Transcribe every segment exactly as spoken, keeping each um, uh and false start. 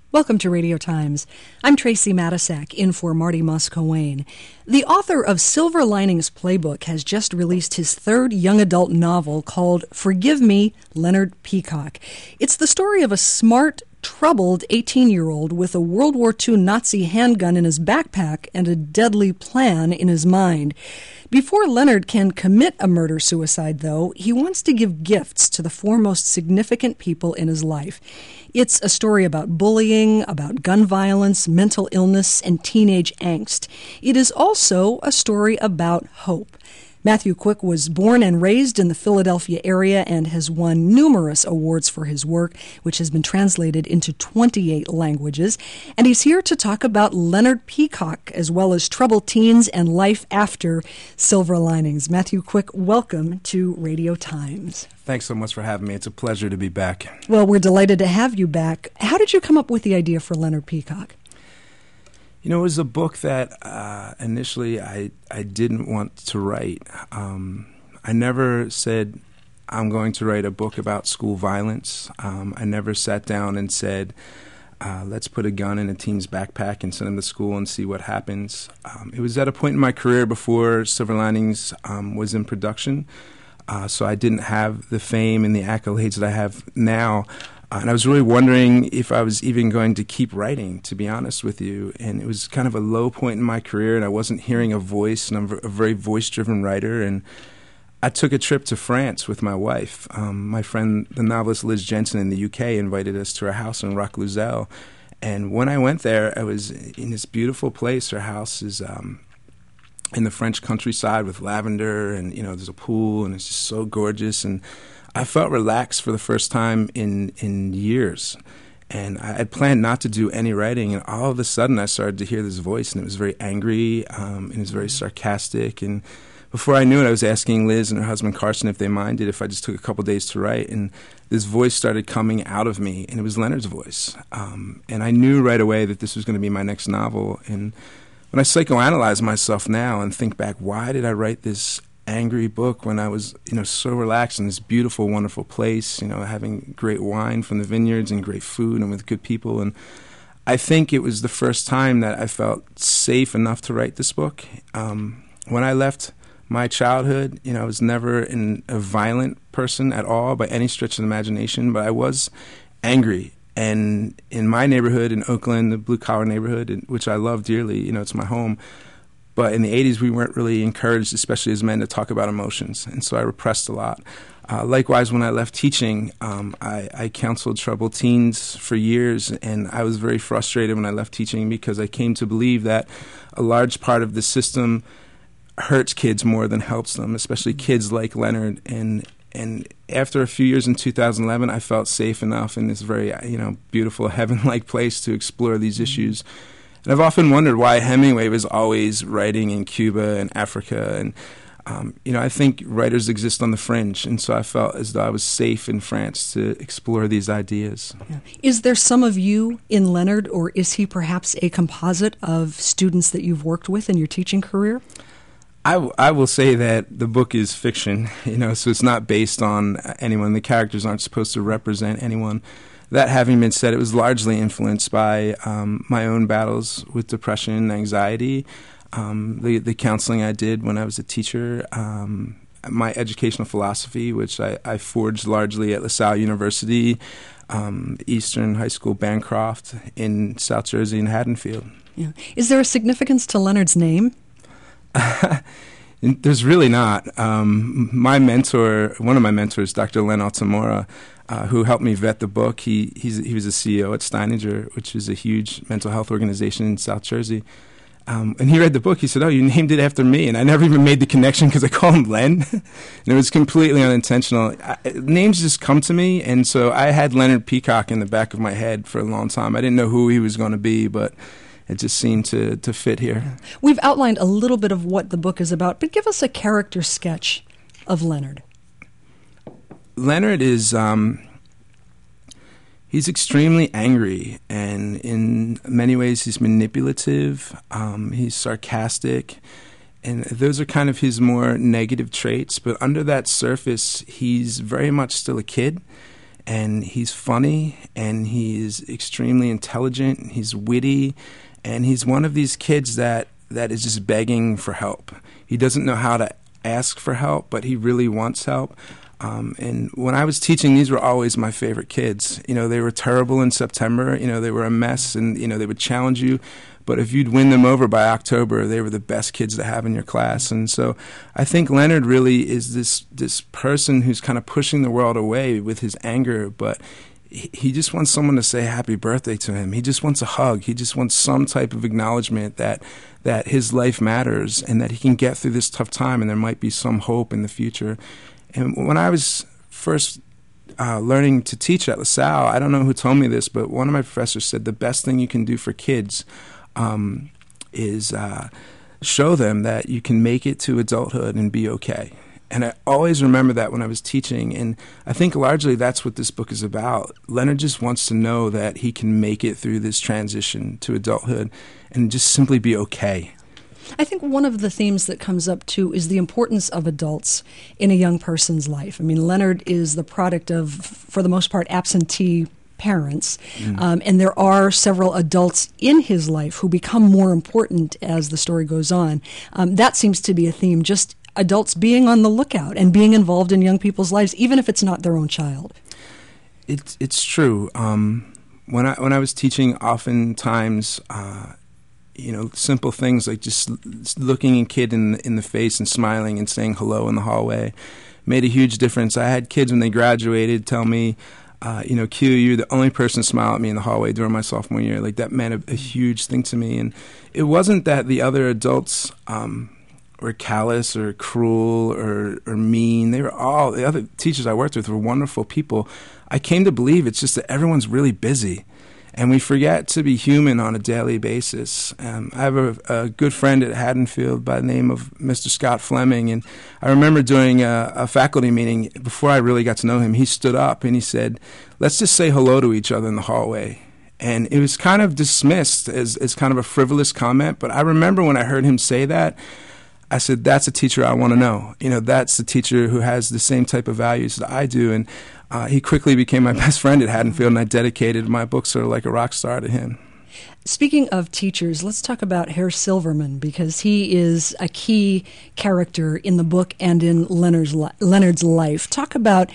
Welcome to Radio Times. I'm Tracy Matisak, in for Marty Moscowane. The author of Silver Linings Playbook has just released his third young adult novel called Forgive Me, Leonard Peacock. It's the story of a smart, troubled eighteen-year-old with a World War Two Nazi handgun in his backpack and a deadly plan in his mind. Before Leonard can commit a murder-suicide, though, he wants to give gifts to the four most significant people in his life. It's a story about bullying, about gun violence, mental illness, and teenage angst. It is also a story about hope. Matthew Quick was born and raised in the Philadelphia area and has won numerous awards for his work, which has been translated into twenty-eight languages. And he's here to talk about Leonard Peacock, as well as troubled teens and life after Silver Linings. Matthew Quick, welcome to Radio Times. Thanks so much for having me. It's a pleasure to be back. Well, we're delighted to have you back. How did you come up with the idea for Leonard Peacock? You know, it was a book that uh, initially I, I didn't want to write. Um, I never said, I'm going to write a book about school violence. Um, I never sat down and said, uh, let's put a gun in a teen's backpack and send him to school and see what happens. Um, it was at a point in my career before Silver Linings um, was in production, uh, so I didn't have the fame and the accolades that I have now. Uh, and I was really wondering if I was even going to keep writing, to be honest with you. And it was kind of a low point in my career, and I wasn't hearing a voice, and I'm a very voice-driven writer. And I took a trip to France with my wife. Um, my friend, the novelist Liz Jensen in the U K, invited us to her house in Roquelaure. And when I went there, I was in this beautiful place. Her house is um, in the French countryside with lavender, and, you know, there's a pool, and it's just so gorgeous. And I felt relaxed for the first time in, in years, and I had planned not to do any writing, and all of a sudden I started to hear this voice, and it was very angry, um, and it was very sarcastic, and before I knew it, I was asking Liz and her husband Carson if they minded if I just took a couple days to write, and this voice started coming out of me, and it was Leonard's voice, um, and I knew right away that this was going to be my next novel. And when I psychoanalyze myself now and think back, why did I write this angry book when I was, you know, so relaxed in this beautiful, wonderful place, you know, having great wine from the vineyards and great food and with good people. And I think it was the first time that I felt safe enough to write this book. Um, when I left my childhood, you know, I was never in a violent person at all by any stretch of the imagination, but I was angry. And in my neighborhood in Oakland, the blue-collar neighborhood, which I love dearly, you know, it's my home, but in the eighties, we weren't really encouraged, especially as men, to talk about emotions, and so I repressed a lot. Uh, likewise, when I left teaching, um, I, I counseled troubled teens for years, and I was very frustrated when I left teaching because I came to believe that a large part of the system hurts kids more than helps them, especially kids like Leonard. And and after a few years in two thousand eleven, I felt safe enough in this very, you know, beautiful heaven-like place to explore these issues. And I've often wondered why Hemingway was always writing in Cuba and Africa. And, um, you know, I think writers exist on the fringe. And so I felt as though I was safe in France to explore these ideas. Yeah. Is there some of you in Leonard, or is he perhaps a composite of students that you've worked with in your teaching career? I, w- I will say that the book is fiction, you know, so it's not based on anyone. The characters aren't supposed to represent anyone. That having been said, it was largely influenced by um, my own battles with depression and anxiety, um, the, the counseling I did when I was a teacher, um, my educational philosophy, which I, I forged largely at LaSalle University, um, Eastern High School, Bancroft, in South Jersey and Haddonfield. Yeah. Is there a significance to Leonard's name? There's really not. Um, my mentor, one of my mentors, Doctor Len Altamora, uh, who helped me vet the book, he he's, he was a C E O at Steininger, which is a huge mental health organization in South Jersey. Um, and he read the book. He said, "Oh, you named it after me." And I never even made the connection because I call him Len. And it was completely unintentional. I, names just come to me. And so I had Leonard Peacock in the back of my head for a long time. I didn't know who he was going to be, but it just seemed to, to fit here. We've outlined a little bit of what the book is about, but give us a character sketch of Leonard. Leonard is, um, he's extremely angry, and in many ways he's manipulative, um, he's sarcastic, and those are kind of his more negative traits, but under that surface, he's very much still a kid. and he's funny, and he's extremely intelligent, he's witty, and he's one of these kids that, that is just begging for help. He doesn't know how to ask for help, but he really wants help. Um, and when I was teaching, these were always my favorite kids. You know, they were terrible in September. You know, they were a mess, and, you know, they would challenge you. But if you'd win them over by October, they were the best kids to have in your class. And so I think Leonard really is this this person who's kind of pushing the world away with his anger, but he, he just wants someone to say happy birthday to him. He just wants a hug. He just wants some type of acknowledgement that that his life matters and that he can get through this tough time and there might be some hope in the future. And when I was first uh, learning to teach at LaSalle, I don't know who told me this, but one of my professors said the best thing you can do for kids um, is uh, show them that you can make it to adulthood and be okay. And I always remember that when I was teaching, and I think largely that's what this book is about. Leonard just wants to know that he can make it through this transition to adulthood and just simply be okay. I think one of the themes that comes up, too, is the importance of adults in a young person's life. I mean, Leonard is the product of, for the most part, absentee parents, mm. um, and there are several adults in his life who become more important as the story goes on. Um, that seems to be a theme, just adults being on the lookout and being involved in young people's lives, even if it's not their own child. It's, it's true. Um, when I, when I was teaching, oftentimes... Uh, You know, simple things like just looking a kid in the, in the face and smiling and saying hello in the hallway made a huge difference. I had kids when they graduated tell me, uh, you know, Q, you're the only person to smile at me in the hallway during my sophomore year. Like, that meant a, a huge thing to me. And it wasn't that the other adults um, were callous or cruel or, or mean. They were all, the other teachers I worked with were wonderful people. I came to believe it's just that everyone's really busy. And we forget to be human on a daily basis. Um, I have a, a good friend at Haddonfield by the name of Mister Scott Fleming, and I remember during a, a faculty meeting, before I really got to know him, he stood up and he said, let's just say hello to each other in the hallway. And it was kind of dismissed as, as kind of a frivolous comment, but I remember when I heard him say that, I said, that's a teacher I want to know. You know, that's a teacher who has the same type of values that I do. And uh, he quickly became my best friend at Haddonfield, and I dedicated my book sort of like a rock star to him. Speaking of teachers, let's talk about Herr Silverman, because he is a key character in the book and in Leonard's, li- Leonard's life. Talk about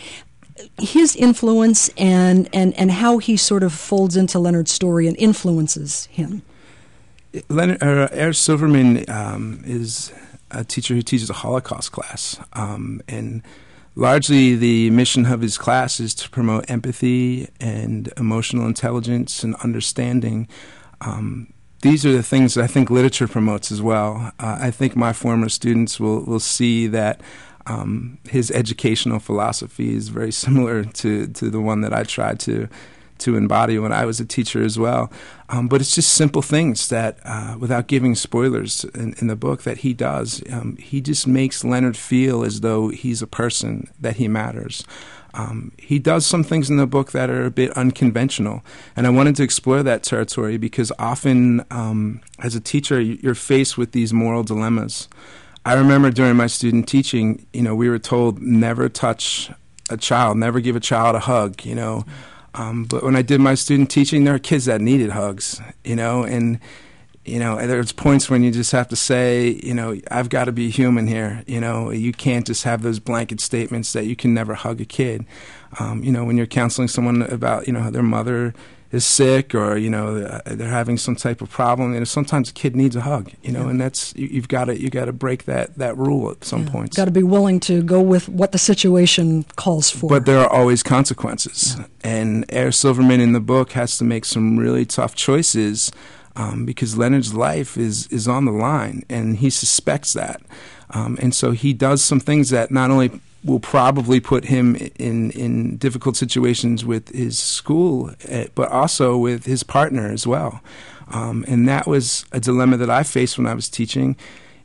his influence and, and, and how he sort of folds into Leonard's story and influences him. Leonard, uh, Herr Silverman um, is a teacher who teaches a Holocaust class, um, and largely the mission of his class is to promote empathy and emotional intelligence and understanding. Um, these are the things that I think literature promotes as well. Uh, I think my former students will, will see that um, his educational philosophy is very similar to, to the one that I tried to to embody when I was a teacher as well. Um, but it's just simple things that, uh, without giving spoilers in, in the book, that he does. Um, he just makes Leonard feel as though he's a person, that he matters. Um, he does some things in the book that are a bit unconventional, and I wanted to explore that territory because often um, as a teacher you're faced with these moral dilemmas. I remember during my student teaching, you know, we were told never touch a child, never give a child a hug, you know. Um, but when I did my student teaching, there were kids that needed hugs, you know, and, you know, there's points when you just have to say, you know, I've got to be human here. You know, you can't just have those blanket statements that you can never hug a kid. Um, you know, when you're counseling someone about, you know, their mother is sick or, you know, they're having some type of problem, you know, sometimes a kid needs a hug, you know, yeah. and that's, you, you've got to, you got to break that, that rule at some yeah. points. Got to be willing to go with what the situation calls for. But there are always consequences. Yeah. And Herr Silverman in the book has to make some really tough choices um, because Leonard's life is, is on the line, and he suspects that. Um, and so he does some things that not only will probably put him in, in difficult situations with his school, uh, but also with his partner as well. Um, and that was a dilemma that I faced when I was teaching.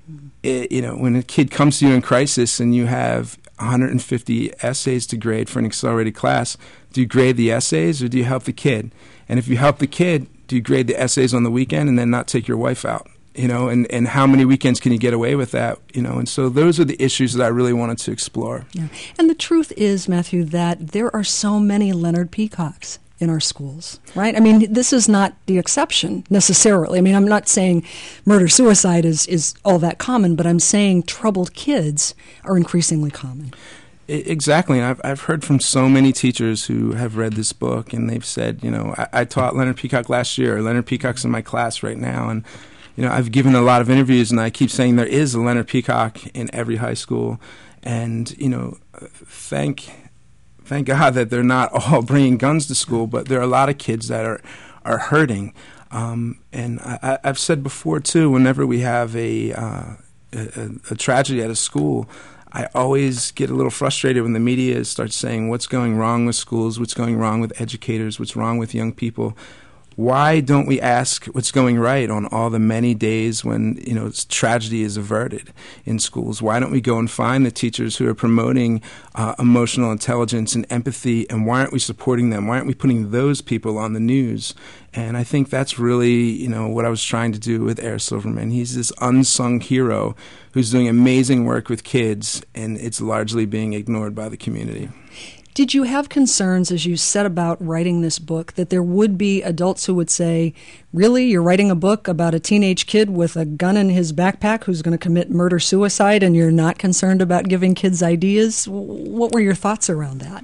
It, you know, when a kid comes to you in crisis and you have one hundred fifty essays to grade for an accelerated class, do you grade the essays or do you help the kid? And if you help the kid, do you grade the essays on the weekend and then not take your wife out? you know, and, and how many weekends can you get away with that, you know, and so those are the issues that I really wanted to explore. Yeah. And the truth is, Matthew, that there are so many Leonard Peacocks in our schools, right? I mean, this is not the exception necessarily. I mean, I'm not saying murder-suicide is, is all that common, but I'm saying troubled kids are increasingly common. Exactly. I've I've heard from so many teachers who have read this book, and they've said, you know, I, I taught Leonard Peacock last year. Leonard Peacock's in my class right now, and you know, I've given a lot of interviews, and I keep saying there is a Leonard Peacock in every high school, and you know, thank thank God that they're not all bringing guns to school, but there are a lot of kids that are are hurting, um, and I, I've said before too, whenever we have a, uh, a a tragedy at a school, I always get a little frustrated when the media starts saying what's going wrong with schools, what's going wrong with educators, what's wrong with young people. Why don't we ask what's going right on all the many days when, you know, tragedy is averted in schools? Why don't we go and find the teachers who are promoting uh, emotional intelligence and empathy, and why aren't we supporting them? Why aren't we putting those people on the news? And I think that's really, you know, what I was trying to do with Air Silverman. He's this unsung hero who's doing amazing work with kids, and it's largely being ignored by the community. Did you have concerns as you set about writing this book that there would be adults who would say, really, you're writing a book about a teenage kid with a gun in his backpack who's going to commit murder-suicide, and you're not concerned about giving kids ideas? What were your thoughts around that?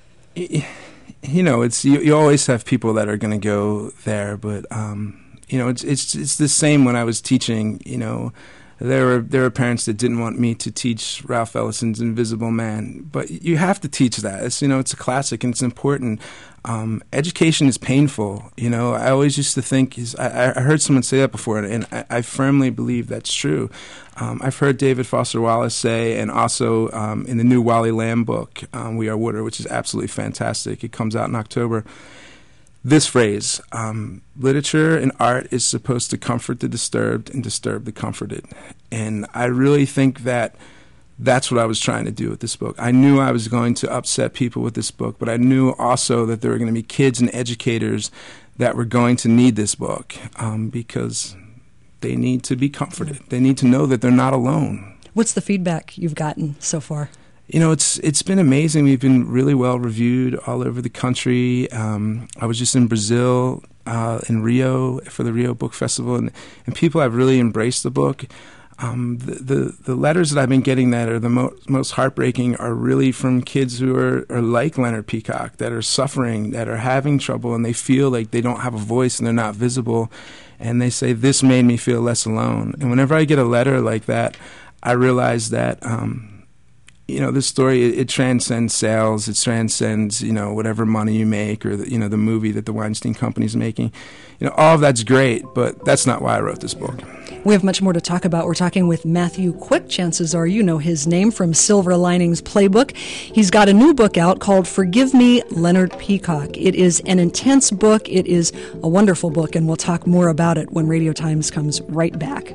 You know, it's you, you always have people that are going to go there, but um, you know, it's it's it's the same when I was teaching. You know, there were there were parents that didn't want me to teach Ralph Ellison's Invisible Man, but you have to teach that. It's, you know, it's a classic and it's important. Um, education is painful. You know, I always used to think, is, I, I heard someone say that before, and I, I firmly believe that's true. Um, I've heard David Foster Wallace say, and also um, in the new Wally Lamb book, um, We Are Water, which is absolutely fantastic. It comes out in October. This phrase, um, literature and art is supposed to comfort the disturbed and disturb the comforted. And I really think that that's what I was trying to do with this book. I knew I was going to upset people with this book, but I knew also that there were going to be kids and educators that were going to need this book um, because they need to be comforted. They need to know that they're not alone. What's the feedback you've gotten so far? You know, it's it's been amazing. We've been really well reviewed all over the country. Um, I was just in Brazil, uh, in Rio, for the Rio Book Festival, and, and people have really embraced the book. Um, the, the the letters that I've been getting that are the mo- most heartbreaking are really from kids who are, are like Leonard Peacock, that are suffering, that are having trouble, and they feel like they don't have a voice and they're not visible. And they say, this made me feel less alone. And whenever I get a letter like that, I realize that, um, you know, this story, it, it transcends sales. It transcends, you know, whatever money you make or, the, you know, the movie that the Weinstein Company's making. You know, all of that's great, but that's not why I wrote this book. We have much more to talk about. We're talking with Matthew Quick. Chances are you know his name from Silver Linings Playbook. He's got a new book out called Forgive Me, Leonard Peacock. It is an intense book. It is a wonderful book, and we'll talk more about it when Radio Times comes right back.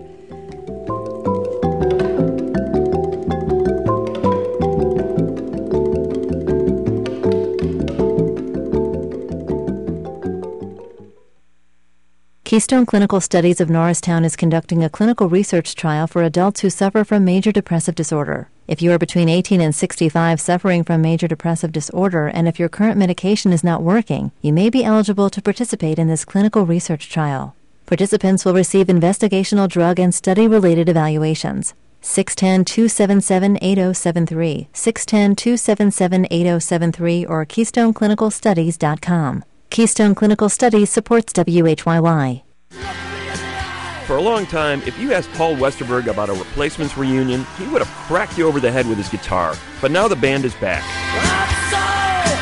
Keystone Clinical Studies of Norristown is conducting a clinical research trial for adults who suffer from major depressive disorder. If you are between eighteen and sixty-five suffering from major depressive disorder, and if your current medication is not working, you may be eligible to participate in this clinical research trial. Participants will receive investigational drug and study-related evaluations. six one zero, two seven seven, eight zero seven three, six one zero, two seven seven, eight zero seven three, or keystone clinical studies dot com. Keystone Clinical Studies supports W H Y Y. For a long time, if you asked Paul Westerberg about a Replacements reunion, he would have cracked you over the head with his guitar. But now the band is back. I'm so,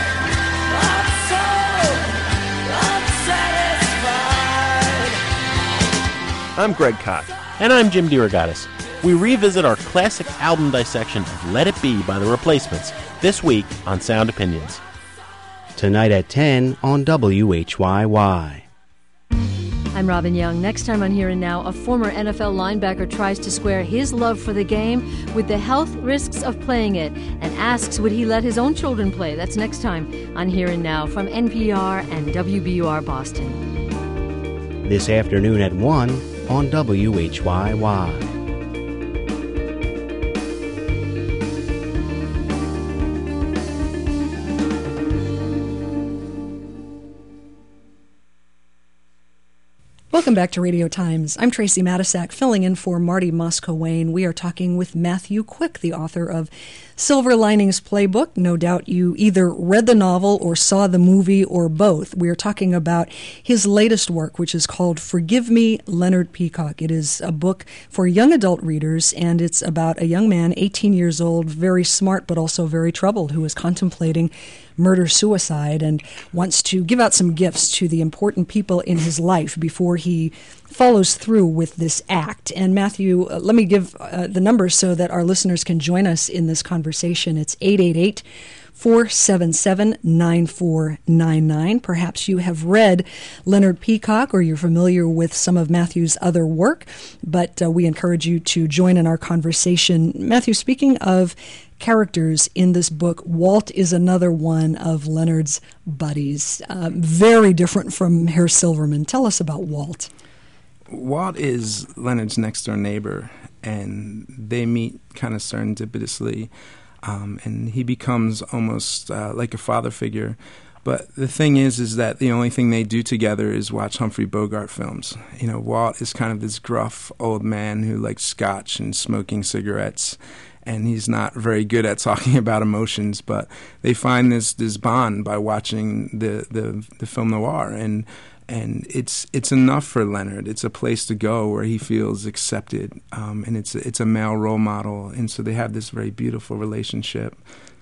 I'm so, I'm I'm Greg Kot. And I'm Jim DeRogatis. We revisit our classic album dissection of Let It Be by The Replacements this week on Sound Opinions. Tonight at ten on W H Y Y. I'm Robin Young. Next time on Here and Now, a former N F L linebacker tries to square his love for the game with the health risks of playing it and asks would he let his own children play. That's next time on Here and Now from N P R and W B U R Boston. This afternoon at one, on W H Y Y. Welcome back to Radio Times. I'm Tracy Matisak, filling in for Marty Moscowain. We are talking with Matthew Quick, the author of Silver Linings Playbook. No doubt you either read the novel or saw the movie or both. We are talking about his latest work, which is called Forgive Me, Leonard Peacock. It is a book for young adult readers, and it's about a young man, eighteen years old, very smart but also very troubled, who is contemplating murder-suicide and wants to give out some gifts to the important people in his life before he follows through with this act. And Matthew, uh, let me give uh, the numbers so that our listeners can join us in this conversation. It's eight eight eight, four seven seven, nine four nine nine. Perhaps you have read Leonard Peacock or you're familiar with some of Matthew's other work, but uh, we encourage you to join in our conversation. Matthew, speaking of characters in this book, Walt is another one of Leonard's buddies, uh, very different from Herr Silverman. Tell us about Walt. Walt is Leonard's next-door neighbor, and they meet kind of serendipitously, um, and he becomes almost uh, like a father figure. But the thing is, is that the only thing they do together is watch Humphrey Bogart films. You know, Walt is kind of this gruff old man who likes scotch and smoking cigarettes, and he's not very good at talking about emotions, but they find this this bond by watching the, the, the film noir, and and it's it's enough for Leonard. It's a place to go where he feels accepted, um, and it's it's a male role model, and so they have this very beautiful relationship.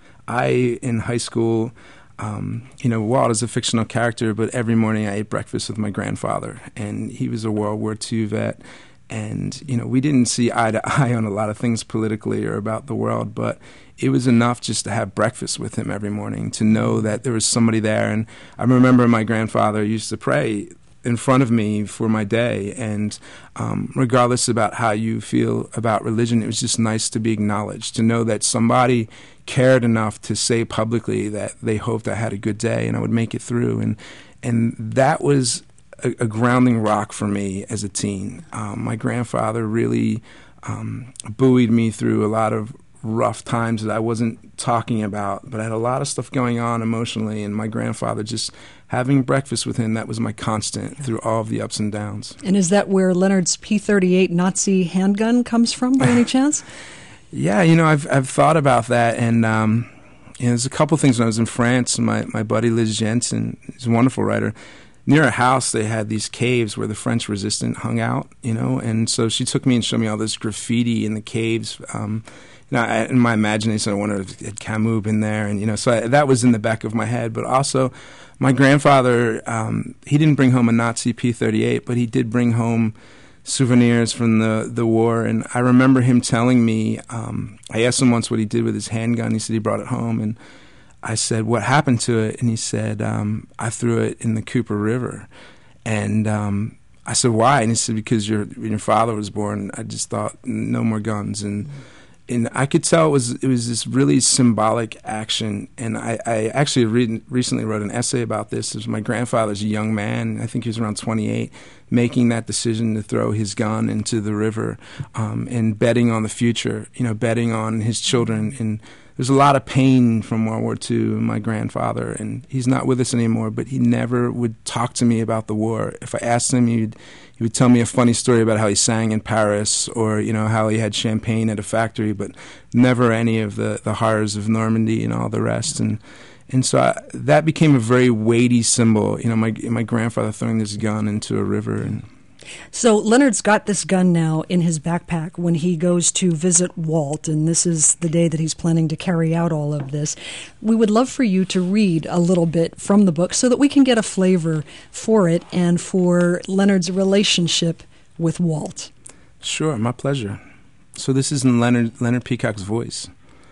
I, in high school, um, you know, Walt is a fictional character, but every morning I ate breakfast with my grandfather, and he was a World War Two vet. And, you know, we didn't see eye to eye on a lot of things politically or about the world, but it was enough just to have breakfast with him every morning, to know that there was somebody there. And I remember my grandfather used to pray in front of me for my day, and um, regardless about how you feel about religion, it was just nice to be acknowledged, to know that somebody cared enough to say publicly that they hoped I had a good day and I would make it through. And, and that was A, a grounding rock for me as a teen. Um, my grandfather really um, buoyed me through a lot of rough times that I wasn't talking about, but I had a lot of stuff going on emotionally, and my grandfather, just having breakfast with him, that was my constant through all of the ups and downs. And is that where Leonard's P thirty-eight Nazi handgun comes from, by any chance? Yeah, you know, I've I've thought about that, and um, you know, there's a couple things. When I was in France, my, my buddy Liz Jensen, he's a wonderful writer, near a house, they had these caves where the French resistant hung out, you know, and so she took me and showed me all this graffiti in the caves. Um, you know, I, in my imagination, I wondered if had Camus been there, and you know, so I, that was in the back of my head. But also, my grandfather, um, he didn't bring home a Nazi P thirty-eight, but he did bring home souvenirs from the, the war. And I remember him telling me, um, I asked him once what he did with his handgun. He said he brought it home, and I said, what happened to it? And he said, um, I threw it in the Cooper River. And um, I said, why? And he said, because your when your father was born, I just thought, no more guns. And and I could tell it was it was this really symbolic action. And I, I actually re- recently wrote an essay about this. It was my grandfather's a young man, I think he was around twenty-eight, making that decision to throw his gun into the river, um, and betting on the future, you know, betting on his children. And there's a lot of pain from World War Two in my grandfather, and he's not with us anymore, but he never would talk to me about the war. If I asked him, he'd, he would tell me a funny story about how he sang in Paris, or, you know, how he had champagne at a factory, but never any of the, the horrors of Normandy and all the rest. And and so I, that became a very weighty symbol, you know, my my grandfather throwing this gun into a river. And so Leonard's got this gun now in his backpack when he goes to visit Walt, and this is the day that he's planning to carry out all of this. We would love for you to read a little bit from the book so that we can get a flavor for it and for Leonard's relationship with Walt. Sure, my pleasure. So this is in Leonard, Leonard Peacock's voice.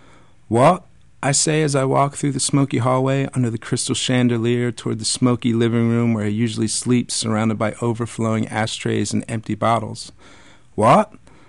Walt, I say as I walk through the smoky hallway under the crystal chandelier toward the smoky living room where he usually sleeps, surrounded by overflowing ashtrays and empty bottles. What?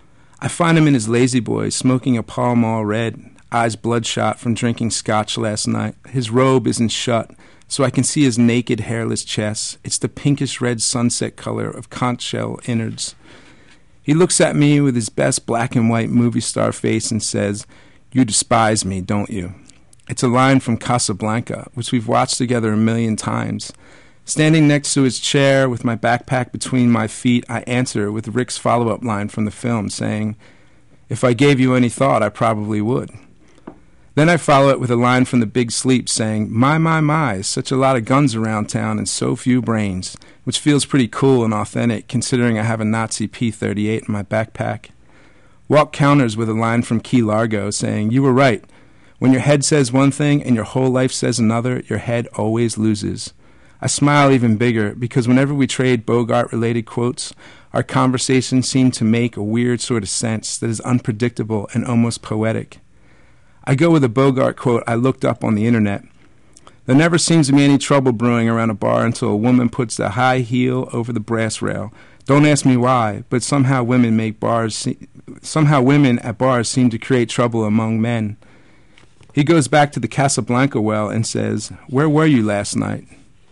I find him in his lazy boy, smoking a Pall Mall Red, eyes bloodshot from drinking scotch last night. His robe isn't shut, so I can see his naked, hairless chest. It's the pinkish red sunset color of conch shell innards. He looks at me with his best black and white movie star face and says, "You despise me, don't you?" It's a line from Casablanca, which we've watched together a million times. Standing next to his chair with my backpack between my feet, I answer with Rick's follow-up line from the film saying, "If I gave you any thought, I probably would." Then I follow it with a line from The Big Sleep saying, "My, my, my, such a lot of guns around town and so few brains," which feels pretty cool and authentic considering I have a Nazi P thirty-eight in my backpack. Walt counters with a line from Key Largo saying, "You were right. When your head says one thing and your whole life says another, your head always loses." I smile even bigger because whenever we trade Bogart-related quotes, our conversations seem to make a weird sort of sense that is unpredictable and almost poetic. I go with a Bogart quote I looked up on the internet. "There never seems to be any trouble brewing around a bar until a woman puts the high heel over the brass rail. Don't ask me why, but somehow women make bars. Se- somehow women at bars seem to create trouble among men." He goes back to the Casablanca well and says, "Where were you last night?"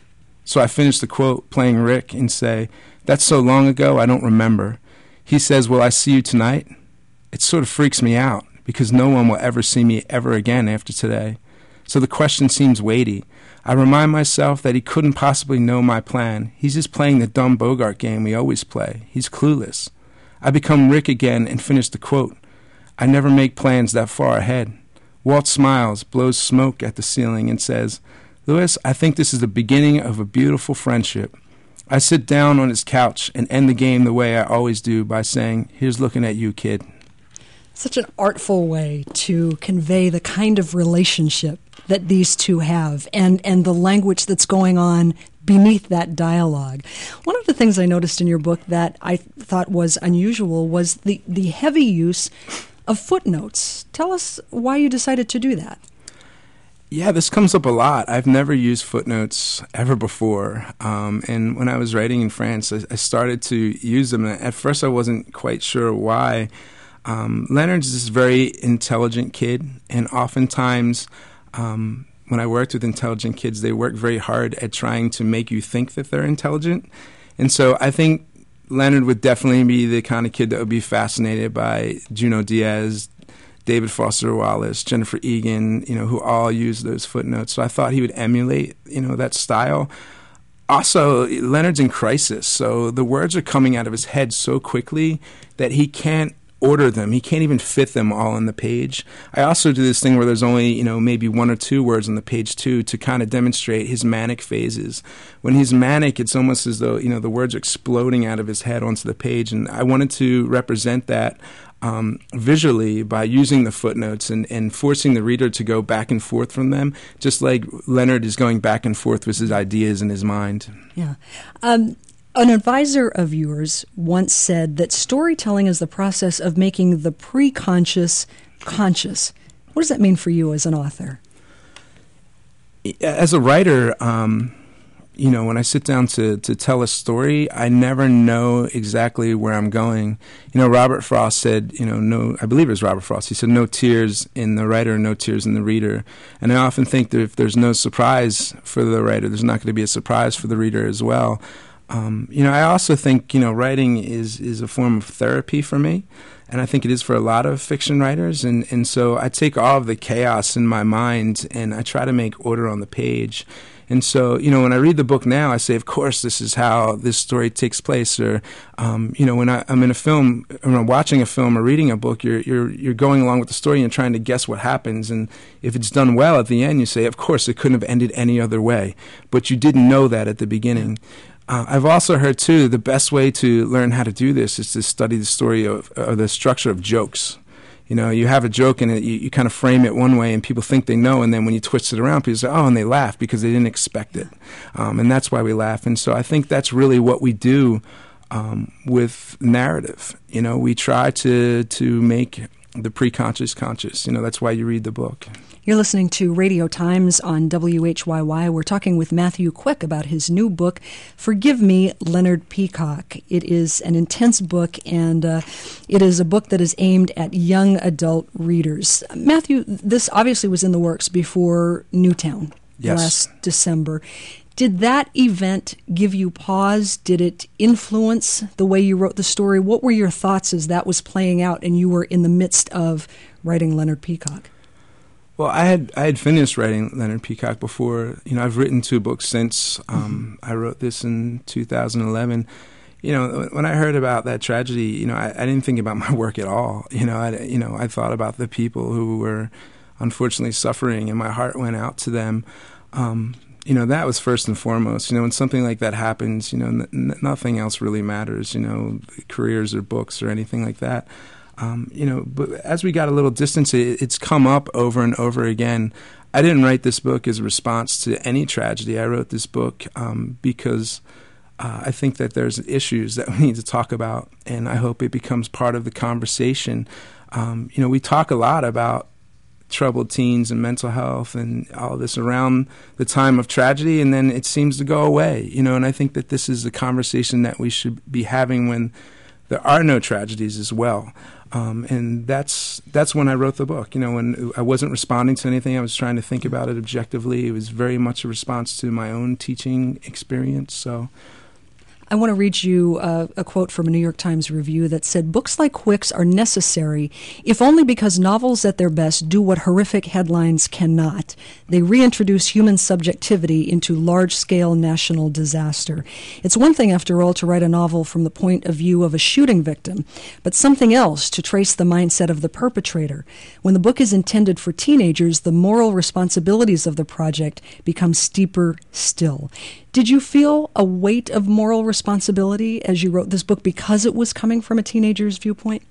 So I finish the quote playing Rick and say, "That's so long ago I don't remember." He says, "Will I see you tonight?" It sort of freaks me out because no one will ever see me ever again after today. So the question seems weighty. I remind myself that he couldn't possibly know my plan. He's just playing the dumb Bogart game we always play. He's clueless. I become Rick again and finish the quote. I never make plans that far ahead. Walt smiles, blows smoke at the ceiling, and says, "Louis, I think this is the beginning of a beautiful friendship." I sit down on his couch and end the game the way I always do by saying, "Here's looking at you, kid." Such an artful way to convey the kind of relationship that these two have and, and the language that's going on beneath that dialogue. One of the things I noticed in your book that I thought was unusual was the, the heavy use of footnotes. Tell us why you decided to do that. Yeah, this comes up a lot. I've never used footnotes ever before. Um, and when I was writing in France, I, I started to use them. And at first I wasn't quite sure why. Um, Leonard's this very intelligent kid, and oftentimes um, when I worked with intelligent kids, they work very hard at trying to make you think that they're intelligent. And so I think Leonard would definitely be the kind of kid that would be fascinated by Junot Diaz, David Foster Wallace, Jennifer Egan, you know, who all use those footnotes. So I thought he would emulate, you know, that style. Also, Leonard's in crisis, so the words are coming out of his head so quickly that he can't order them. He can't even fit them all on the page. I also do this thing where there's only, you know, maybe one or two words on the page too to kind of demonstrate his manic phases. When he's manic, it's almost as though, you know, the words are exploding out of his head onto the page, and I wanted to represent that um, visually by using the footnotes and, and forcing the reader to go back and forth from them, just like Leonard is going back and forth with his ideas in his mind. Yeah. Um, An advisor of yours once said that storytelling is the process of making the pre-conscious conscious. What does that mean for you as an author? As a writer, um, you know, when I sit down to, to tell a story, I never know exactly where I'm going. You know, Robert Frost said, you know, no, I believe it was Robert Frost. He said, no tears in the writer, no tears in the reader. And I often think that if there's no surprise for the writer, there's not going to be a surprise for the reader as well. Um, you know, I also think, you know, writing is, is a form of therapy for me, and I think it is for a lot of fiction writers, and, and so I take all of the chaos in my mind and I try to make order on the page. And so, you know, when I read the book now, I say, of course, this is how this story takes place. Or, um, you know, when I, I'm in a film, when I'm watching a film or reading a book, you're you're you're going along with the story and trying to guess what happens. And if it's done well at the end, you say, of course, it couldn't have ended any other way. But you didn't know that at the beginning. Uh, I've also heard, too, the best way to learn how to do this is to study the story of, or the structure of jokes. You know, you have a joke and it, you, you kind of frame it one way and people think they know, and then when you twist it around, people say, oh, and they laugh because they didn't expect it. Um, and that's why we laugh. And so I think that's really what we do um, with narrative. You know, we try to, to make the pre-conscious conscious. You know, that's why you read the book. You're listening to Radio Times on W H Y Y. We're talking with Matthew Quick about his new book, Forgive Me, Leonard Peacock. It is an intense book, and uh, it is a book that is aimed at young adult readers. Matthew, this obviously was in the works before Newtown yes. last December. Did that event give you pause? Did it influence the way you wrote the story? What were your thoughts as that was playing out and you were in the midst of writing Leonard Peacock? Well, I had I had finished writing Leonard Peacock before. You know, I've written two books since. Um, mm-hmm. I wrote this in two thousand eleven. You know, when I heard about that tragedy, you know, I, I didn't think about my work at all. You know, I, you know, I thought about the people who were unfortunately suffering, and my heart went out to them. Um, you know, that was first and foremost. You know, when something like that happens, you know, n- n- nothing else really matters. You know, careers or books or anything like that. Um, you know, but as we got a little distance, it, it's come up over and over again. I didn't write this book as a response to any tragedy. I wrote this book um, because uh, I think that there's issues that we need to talk about, and I hope it becomes part of the conversation. Um, you know, we talk a lot about troubled teens and mental health and all this around the time of tragedy, and then it seems to go away. You know, and I think that this is the conversation that we should be having when there are no tragedies as well. Um, and that's that's when I wrote the book. You know, when I wasn't responding to anything, I was trying to think about it objectively. It was very much a response to my own teaching experience. So I want to read you uh, a quote from a New York Times review that said, "Books like Quick's are necessary, if only because novels at their best do what horrific headlines cannot. They reintroduce human subjectivity into large-scale national disaster. It's one thing, after all, to write a novel from the point of view of a shooting victim, but something else to trace the mindset of the perpetrator. When the book is intended for teenagers, the moral responsibilities of the project become steeper still." Did you feel a weight of moral responsibility as you wrote this book because it was coming from a teenager's viewpoint?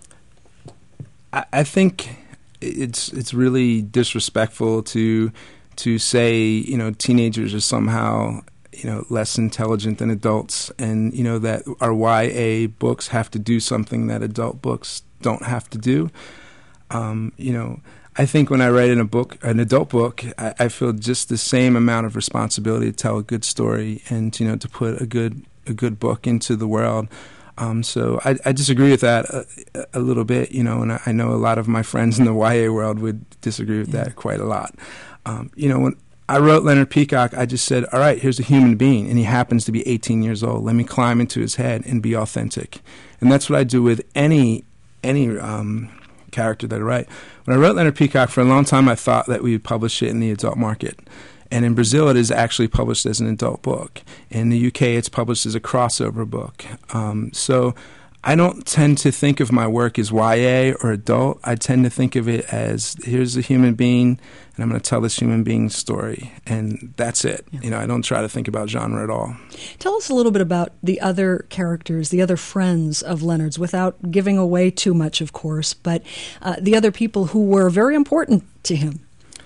I, I think it's it's really disrespectful to to say, you know, teenagers are somehow, you know, less intelligent than adults, and, you know, that our Y A books have to do something that adult books don't have to do. Um, you know, I think when I write in a book, an adult book, I, I feel just the same amount of responsibility to tell a good story and, you know, to put a good a good book into the world. Um, so I, I disagree with that a, a little bit, you know, and I, I know a lot of my friends in the Y A world would disagree with yeah. that quite a lot. Um, you know, when I wrote Leonard Peacock, I just said, all right, here's a human being, and he happens to be eighteen years old. Let me climb into his head and be authentic. And that's what I do with any any um character that I write. When I wrote Leonard Peacock, for a long time I thought that we would publish it in the adult market. And in Brazil it is actually published as an adult book. In the U K it's published as a crossover book. Um, so I don't tend to think of my work as Y A or adult. I tend to think of it as, here's a human being, and I'm going to tell this human being's story. And that's it. Yeah. You know, I don't try to think about genre at all. Tell us a little bit about the other characters, the other friends of Leonard's, without giving away too much, of course, but uh, the other people who were very important to him.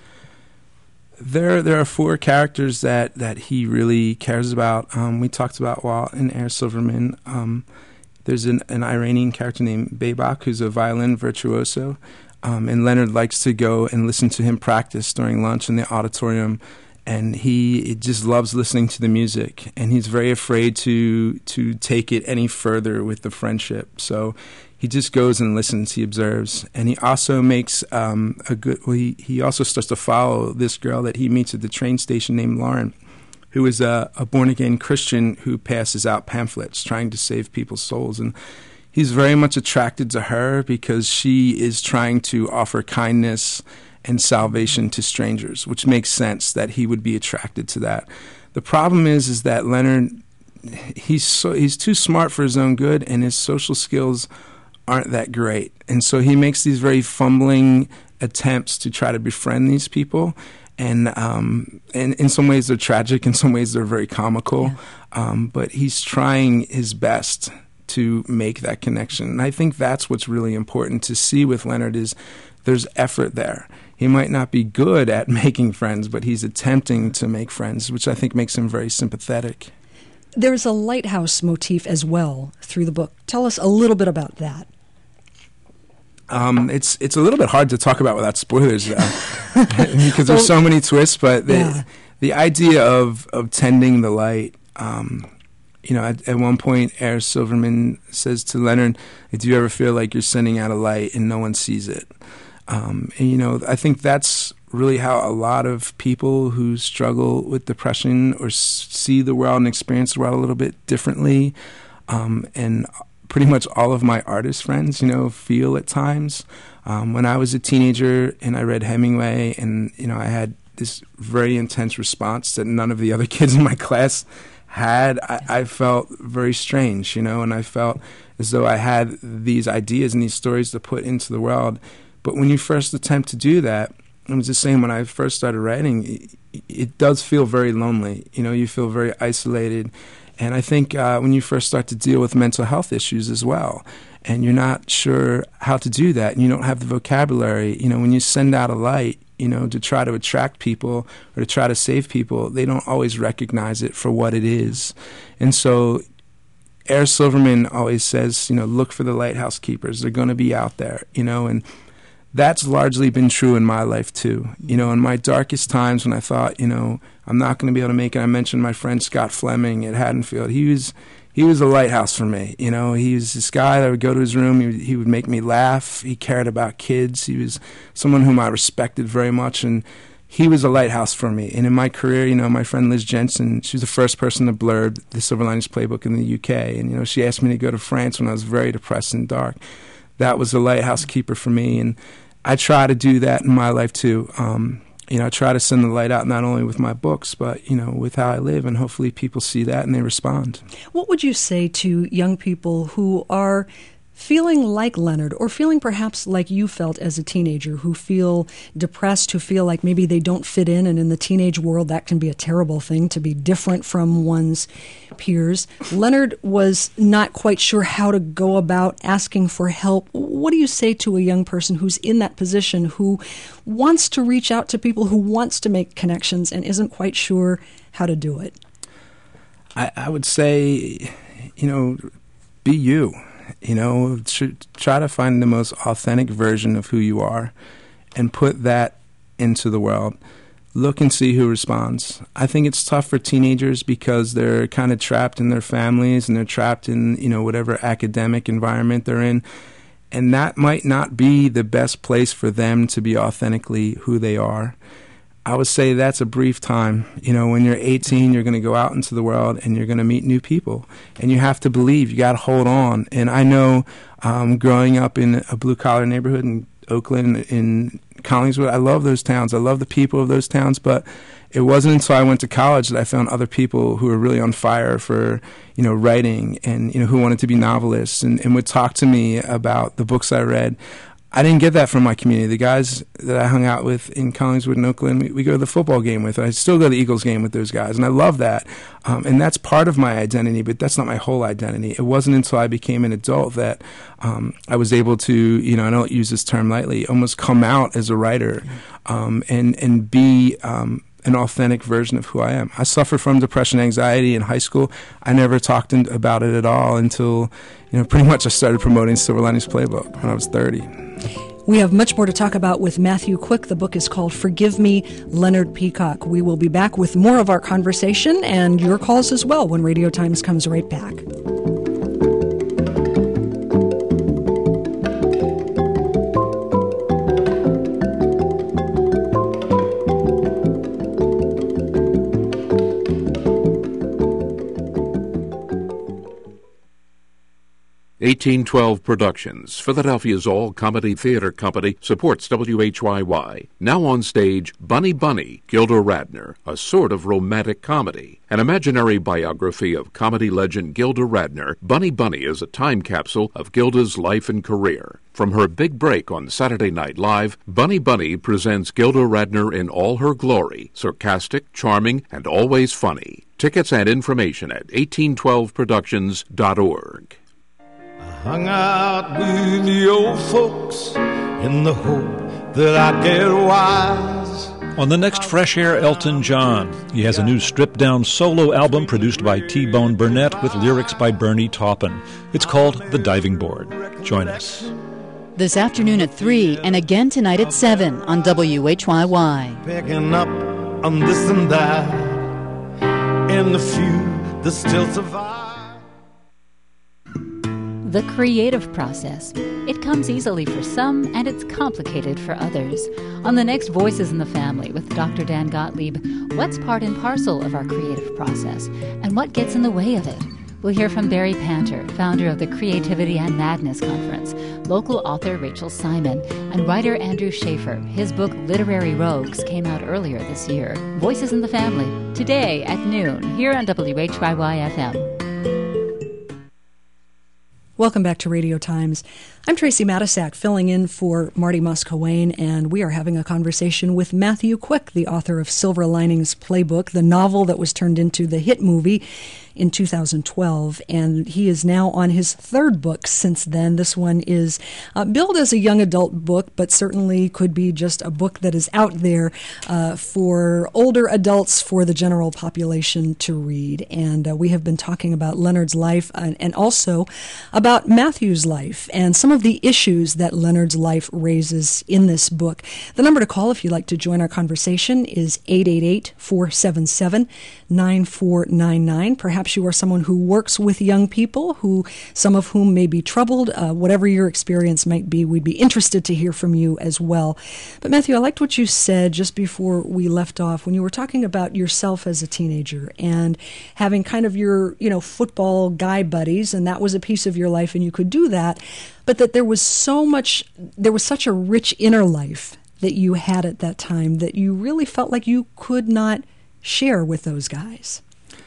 There there are four characters that, that he really cares about. Um, we talked about Walt and Air Silverman. Um, There's an, an Iranian character named Baybak who's a violin virtuoso, um, and Leonard likes to go and listen to him practice during lunch in the auditorium, and he just loves listening to the music, and he's very afraid to to take it any further with the friendship. So he just goes and listens, he observes, and he also makes um, a good. Well, he he also starts to follow this girl that he meets at the train station named Lauren, who is a, a born-again Christian who passes out pamphlets trying to save people's souls. And he's very much attracted to her because she is trying to offer kindness and salvation to strangers, which makes sense that he would be attracted to that. The problem is is that Leonard, he's so he's too smart for his own good, and his social skills aren't that great. And so he makes these very fumbling attempts to try to befriend these people. And um, and in some ways they're tragic, in some ways they're very comical, yeah. um, but he's trying his best to make that connection. And I think that's what's really important to see with Leonard is there's effort there. He might not be good at making friends, but he's attempting to make friends, which I think makes him very sympathetic. There's a lighthouse motif as well through the book. Tell us a little bit about that. Um, it's it's a little bit hard to talk about without spoilers, though, because there's so many twists. But the yeah. the idea of, of tending the light, um, you know, at, at one point, Air Silverman says to Leonard, "Do you ever feel like you're sending out a light and no one sees it?" Um, and you know, I think that's really how a lot of people who struggle with depression or s- see the world and experience the world a little bit differently, um, and pretty much all of my artist friends, you know, feel at times. Um, when I was a teenager and I read Hemingway, and, you know, I had this very intense response that none of the other kids in my class had, I, I felt very strange, you know, and I felt as though I had these ideas and these stories to put into the world. But when you first attempt to do that, it was the same when I first started writing, it, it does feel very lonely. You know, you feel very isolated. And I think uh, when you first start to deal with mental health issues as well, and you're not sure how to do that, and you don't have the vocabulary, you know, when you send out a light, you know, to try to attract people or to try to save people, they don't always recognize it for what it is. And so Air Silverman always says, you know, look for the lighthouse keepers. They're going to be out there, you know, and that's largely been true in my life too. You know, in my darkest times when I thought, you know, I'm not going to be able to make it, I mentioned my friend Scott Fleming at Haddonfield. He was he was a lighthouse for me. You know, he was this guy that would go to his room, he would, he would make me laugh. He cared about kids. He was someone whom I respected very much, and he was a lighthouse for me. And in my career, you know, my friend Liz Jensen, she was the first person to blurb the Silver Linings Playbook in the U K. And, you know, she asked me to go to France when I was very depressed and dark. That was a lighthouse keeper for me. And I try to do that in my life too. Um, you know, I try to send the light out not only with my books, but, you know, with how I live, and hopefully people see that and they respond. What would you say to young people who are feeling like Leonard, or feeling perhaps like you felt as a teenager, who feel depressed, who feel like maybe they don't fit in, and in the teenage world that can be a terrible thing, to be different from one's peers? Leonard was not quite sure how to go about asking for help. What do you say to a young person who's in that position, who wants to reach out to people, who wants to make connections and isn't quite sure how to do it? I, I would say, you know, be you. You know, try to find the most authentic version of who you are and put that into the world. Look and see who responds. I think it's tough for teenagers because they're kind of trapped in their families and they're trapped in, you know, whatever academic environment they're in. And that might not be the best place for them to be authentically who they are. I would say that's a brief time. You know, when you're eighteen, you're going to go out into the world and you're going to meet new people. And you have to believe. You got to hold on. And I know um, growing up in a blue-collar neighborhood in Oakland, in Collingswood, I love those towns. I love the people of those towns. But it wasn't until I went to college that I found other people who were really on fire for, you know, writing, and, you know, who wanted to be novelists and, and would talk to me about the books I read. I didn't get that from my community. The guys that I hung out with in Collingswood and Oakland, we, we go to the football game with. I still go to the Eagles game with those guys, and I love that. Um, and that's part of my identity, but that's not my whole identity. It wasn't until I became an adult that um, I was able to, you know, I don't use this term lightly, almost come out as a writer um, and, and be um, an authentic version of who I am. I suffered from depression, anxiety in high school. I never talked in, about it at all until, you know, pretty much I started promoting Silver Linings Playbook when I was thirty. We have much more to talk about with Matthew Quick. The book is called Forgive Me, Leonard Peacock. We will be back with more of our conversation and your calls as well when Radio Times comes right back. eighteen twelve Productions, Philadelphia's all-comedy theater company, supports W H Y Y. Now on stage, Bunny Bunny, Gilda Radner, a sort of romantic comedy. An imaginary biography of comedy legend Gilda Radner, Bunny Bunny is a time capsule of Gilda's life and career. From her big break on Saturday Night Live, Bunny Bunny presents Gilda Radner in all her glory, sarcastic, charming, and always funny. Tickets and information at eighteen twelve productions dot org. Hung out with the old folks in the hope that I'd get wise. On the next Fresh Air, Elton John. He has a new stripped-down solo album produced by T-Bone Burnett with lyrics by Bernie Taupin. It's called The Diving Board. Join us. This afternoon at three and again tonight at seven on W H Y Y. Picking up on this and that, and the few that still survive. The creative process. It comes easily for some, and it's complicated for others. On the next Voices in the Family with Doctor Dan Gottlieb, what's part and parcel of our creative process, and what gets in the way of it? We'll hear from Barry Panter, founder of the Creativity and Madness Conference, local author Rachel Simon, and writer Andrew Schaefer. His book Literary Rogues came out earlier this year. Voices in the Family, today at noon, here on W H Y Y F M. Welcome back to Radio Times. I'm Tracy Matisak, filling in for Marty Muscowain, and we are having a conversation with Matthew Quick, the author of Silver Linings Playbook, the novel that was turned into the hit movie in two thousand twelve, and he is now on his third book since then. This one is uh, billed as a young adult book, but certainly could be just a book that is out there uh, for older adults, for the general population to read. And uh, we have been talking about Leonard's life and, and also about Matthew's life and some of the issues that Leonard's life raises in this book. The number to call if you'd like to join our conversation is eight eight eight, four seven seven, nine four nine nine. Perhaps you are someone who works with young people, who some of whom may be troubled. Uh, whatever your experience might be, we'd be interested to hear from you as well. But Matthew, I liked what you said just before we left off when you were talking about yourself as a teenager and having kind of your, you know, football guy buddies, and that was a piece of your life and you could do that, but that there was so much, there was such a rich inner life that you had at that time that you really felt like you could not share with those guys.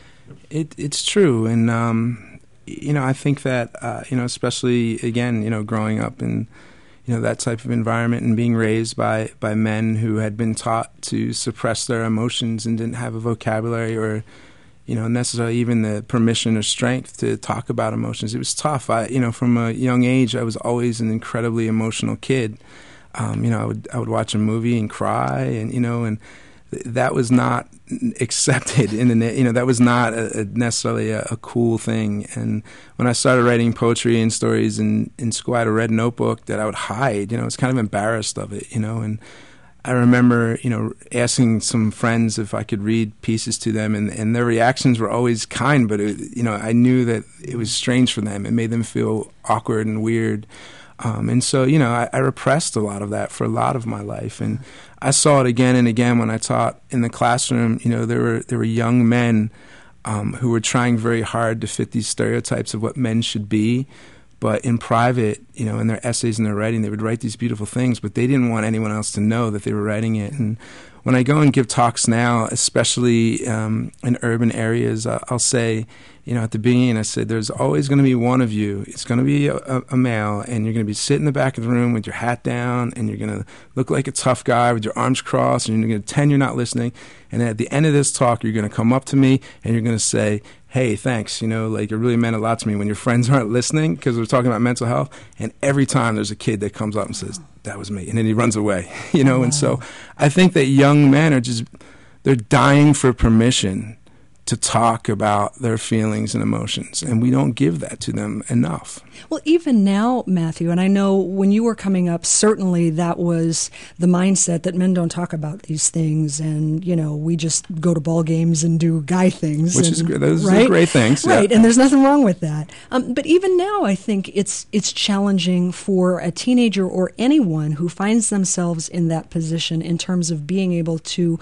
It, it's true, and um, you know, I think that uh, you know, especially again, you know, growing up in you know that type of environment and being raised by by men who had been taught to suppress their emotions and didn't have a vocabulary or you know necessarily even the permission or strength to talk about emotions. It was tough. I, you know, from a young age, I was always an incredibly emotional kid. Um, you know, I would I would watch a movie and cry, and you know, and th- that was not accepted in the you know that was not a, a necessarily a, a cool thing. And when I started writing poetry and stories in in school, I had a red notebook that I would hide. You know, I was kind of embarrassed of it. You know, and I remember you know asking some friends if I could read pieces to them, and, and their reactions were always kind, but it, you know I knew that it was strange for them. It made them feel awkward and weird. Um, and so, you know, I, I repressed a lot of that for a lot of my life, and I saw it again and again when I taught in the classroom. You know, there were there were young men um, who were trying very hard to fit these stereotypes of what men should be, but in private, you know, in their essays and their writing, they would write these beautiful things, but they didn't want anyone else to know that they were writing it. And when I go and give talks now, especially um, in urban areas, uh, I'll say, you know, at the beginning, I said, there's always going to be one of you. It's going to be a, a male, and you're going to be sitting in the back of the room with your hat down, and you're going to look like a tough guy with your arms crossed, and you're going to pretend you're not listening. And at the end of this talk, you're going to come up to me, and you're going to say, hey, thanks, you know, like it really meant a lot to me when your friends aren't listening because we're talking about mental health. And every time there's a kid that comes up and says, that was me, and then he runs away, you know. Wow. And so I think that young men are just, they're dying for permission to talk about their feelings and emotions, and we don't give that to them enough. Well, even now, Matthew, and I know when you were coming up, certainly that was the mindset that men don't talk about these things, and, you know, we just go to ball games and do guy things. Which and, is great. Those right? are great things. Right, yeah. And there's nothing wrong with that. Um, but even now, I think it's it's challenging for a teenager or anyone who finds themselves in that position in terms of being able to